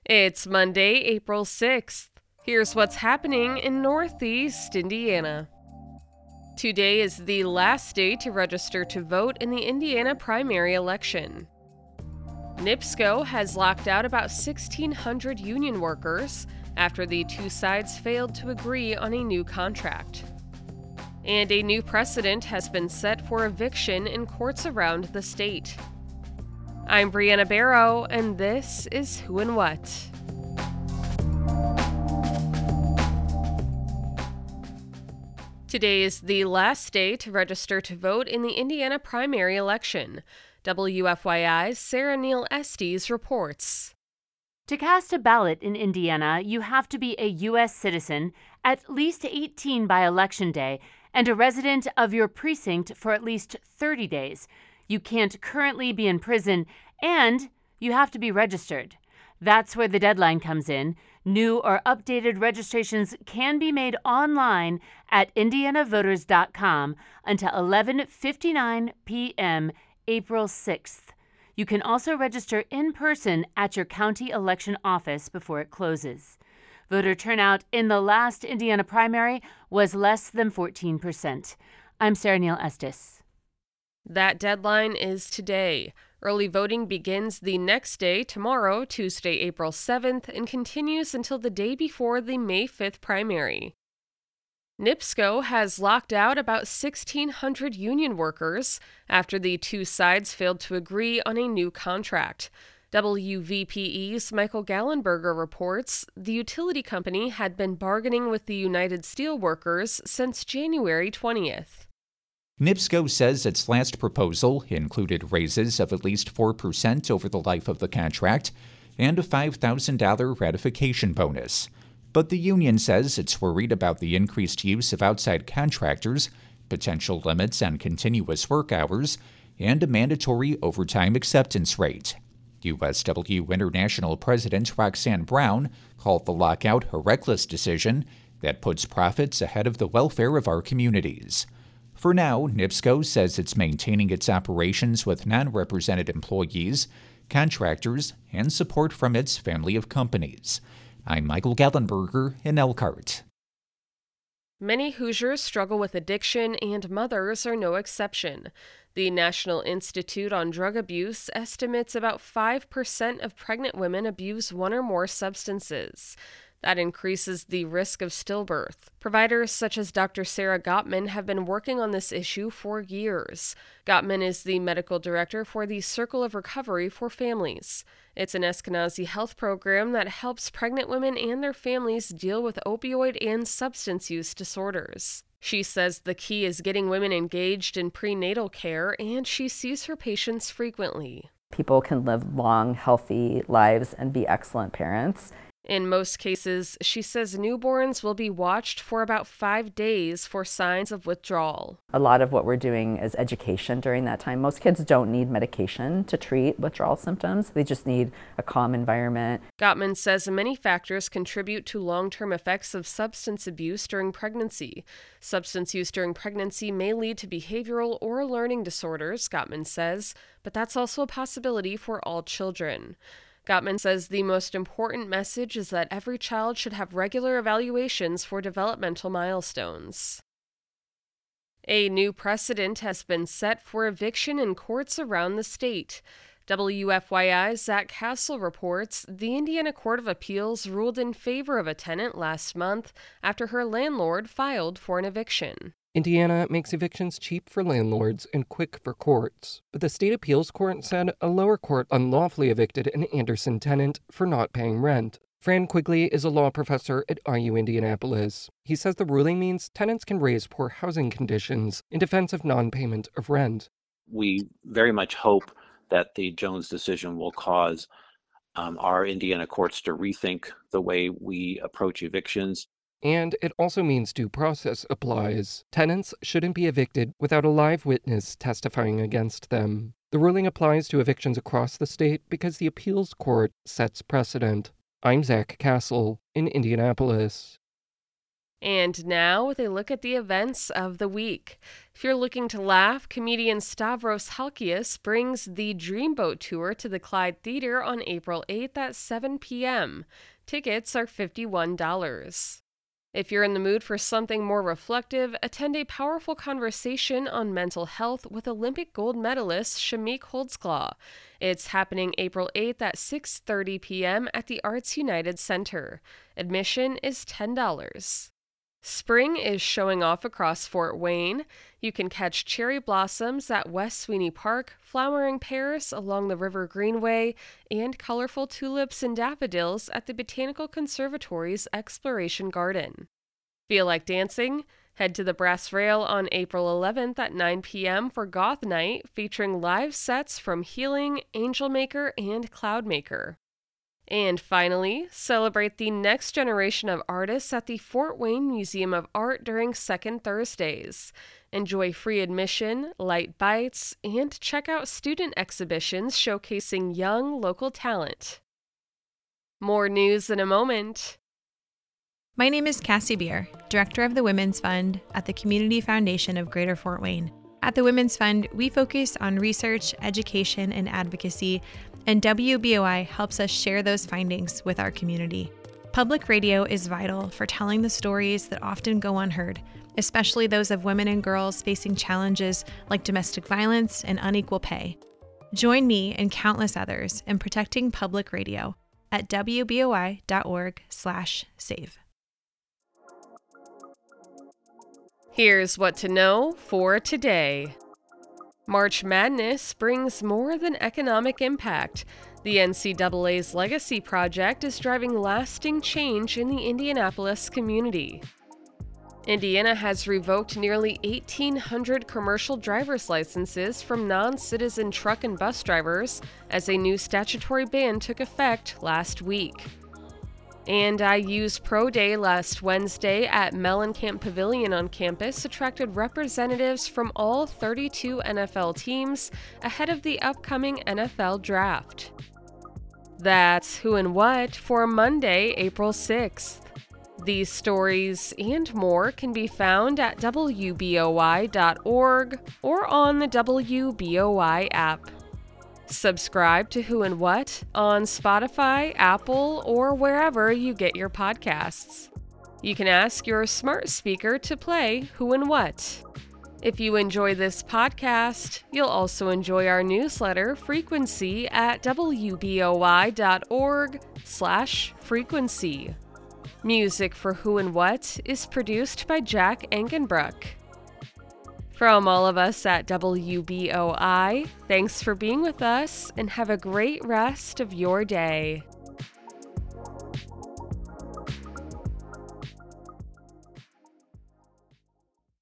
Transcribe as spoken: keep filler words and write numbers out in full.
It's Monday, April sixth. Here's what's happening in Northeast Indiana. Today is the last day to register to vote in the Indiana primary election. NIPSCO has locked out about sixteen hundred union workers after the two sides failed to agree on a new contract. And a new precedent has been set for eviction in courts around the state. I'm Brianna Barrow, and this is Who and What. Today is the last day to register to vote in the Indiana primary election. W F Y I's Sarah Neal Estes reports. To cast a ballot in Indiana, you have to be a U S citizen, at least eighteen by Election Day, and a resident of your precinct for at least thirty days. You can't currently be in prison, and you have to be registered. That's where the deadline comes in. New or updated registrations can be made online at indiana voters dot com until eleven fifty-nine p.m. April sixth. You can also register in person at your county election office before it closes. Voter turnout in the last Indiana primary was less than fourteen percent. I'm Sarah Neal Estes. That deadline is today. Early voting begins the next day, tomorrow, Tuesday, April seventh, and continues until the day before the May fifth primary. NIPSCO has locked out about sixteen hundred union workers after the two sides failed to agree on a new contract. W V P E's Michael Gallenberger reports the utility company had been bargaining with the United Steelworkers since January twentieth. NIPSCO says its last proposal included raises of at least four percent over the life of the contract and a five thousand dollars ratification bonus. But the union says it's worried about the increased use of outside contractors, potential limits on continuous work hours, and a mandatory overtime acceptance rate. U S W International President Roxanne Brown called the lockout a reckless decision that puts profits ahead of the welfare of our communities. For now, NIPSCO says it's maintaining its operations with non-represented employees, contractors, and support from its family of companies. I'm Michael Gallenberger in Elkhart. Many Hoosiers struggle with addiction, and mothers are no exception. The National Institute on Drug Abuse estimates about five percent of pregnant women abuse one or more substances. That increases the risk of stillbirth. Providers such as Doctor Sarah Gottman have been working on this issue for years. Gottman is the medical director for the Circle of Recovery for Families. It's an Eskenazi health program that helps pregnant women and their families deal with opioid and substance use disorders. She says the key is getting women engaged in prenatal care, and she sees her patients frequently. People can live long, healthy lives and be excellent parents. In most cases, she says newborns will be watched for about five days for signs of withdrawal. A lot of what we're doing is education during that time. Most kids don't need medication to treat withdrawal symptoms. They just need a calm environment. Gottman says many factors contribute to long-term effects of substance abuse during pregnancy. Substance use during pregnancy may lead to behavioral or learning disorders, Gottman says, but that's also a possibility for all children. Gottman says the most important message is that every child should have regular evaluations for developmental milestones. A new precedent has been set for eviction in courts around the state. W F Y I's Zach Castle reports the Indiana Court of Appeals ruled in favor of a tenant last month after her landlord filed for an eviction. Indiana makes evictions cheap for landlords and quick for courts, but the state appeals court said a lower court unlawfully evicted an Anderson tenant for not paying rent. Fran Quigley is a law professor at I U Indianapolis. He says the ruling means tenants can raise poor housing conditions in defense of non-payment of rent. We very much hope that the Jones decision will cause um, our Indiana courts to rethink the way we approach evictions. And it also means due process applies. Tenants shouldn't be evicted without a live witness testifying against them. The ruling applies to evictions across the state because the appeals court sets precedent. I'm Zach Castle in Indianapolis. And now, with a look at the events of the week. If you're looking to laugh, comedian Stavros Halkias brings the Dreamboat Tour to the Clyde Theater on April eighth at seven p.m. Tickets are fifty-one dollars. If you're in the mood for something more reflective, attend a powerful conversation on mental health with Olympic gold medalist Shamik Holdsclaw. It's happening April eighth at six thirty p.m. at the Arts United Center. Admission is ten dollars. Spring is showing off across Fort Wayne. You can catch cherry blossoms at West Sweeney Park, flowering pears along the River Greenway, and colorful tulips and daffodils at the Botanical Conservatory's Exploration Garden. Feel like dancing? Head to the Brass Rail on April eleventh at nine p.m. for Goth Night, featuring live sets from Healing, Angel Maker, and Cloudmaker. And finally, celebrate the next generation of artists at the Fort Wayne Museum of Art during Second Thursdays. Enjoy free admission, light bites, and check out student exhibitions showcasing young local talent. More news in a moment. My name is Cassie Beer, Director of the Women's Fund at the Community Foundation of Greater Fort Wayne. At the Women's Fund, we focus on research, education, and advocacy, and W B O I helps us share those findings with our community. Public radio is vital for telling the stories that often go unheard, especially those of women and girls facing challenges like domestic violence and unequal pay. Join me and countless others in protecting public radio at w b o i dot org slash save. Here's what to know for today. March Madness brings more than economic impact. The N C double A's Legacy Project is driving lasting change in the Indianapolis community. Indiana has revoked nearly eighteen hundred commercial driver's licenses from non-citizen truck and bus drivers as a new statutory ban took effect last week. And I U's Pro Day last Wednesday at Mellencamp Pavilion on campus attracted representatives from all thirty-two N F L teams ahead of the upcoming N F L Draft. That's Who and What for Monday, April sixth. These stories and more can be found at w b o i dot org or on the W B O I app. Subscribe to Who and What on Spotify, Apple, or wherever you get your podcasts. You can ask your smart speaker to play Who and What. If you enjoy this podcast, you'll also enjoy our newsletter Frequency at w b o i dot org slash frequency. Music for Who and What is produced by Jack Ankenbrook. From all of us at W B O I, thanks for being with us and have a great rest of your day.